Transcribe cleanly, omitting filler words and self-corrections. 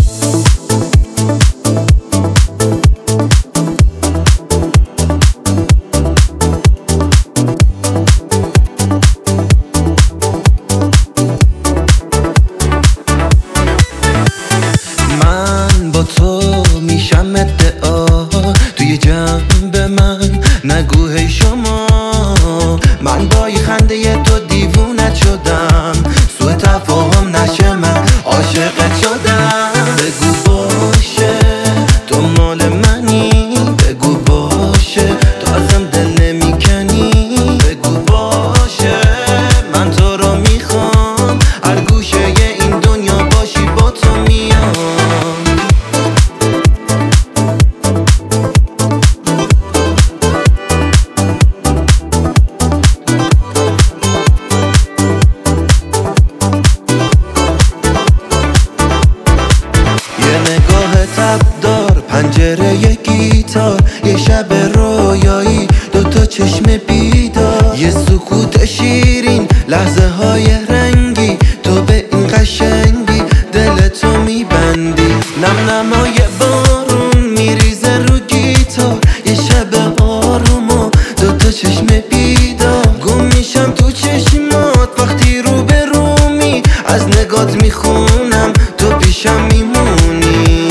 تو میشم ادعا توی جنب من نگو هی شما. من با یه خنده تو دیوونت شدم، سوء تفاهم نشه من عاشقت شدم. بگو باشه تو مال منی، بگو باشه تو ازم دل نمیکنی. بگو باشه من تو رو میخوام، هر گوشه این دنیا باشی با تو میام. تبدار پنجره یه گیتار، یه شب رویایی دوتا چشم بیدار، یه سکوت شیرین لحظه های رنگی. تو به این قشنگی دلتو میبندی. نم نمای بارون میریزه رو گیتار، یه شب آروم و دوتا چشم بیدار. گم میشم تو چشمات وقتی رو به رومی، از نگات میخونم تو پیشم میمونی.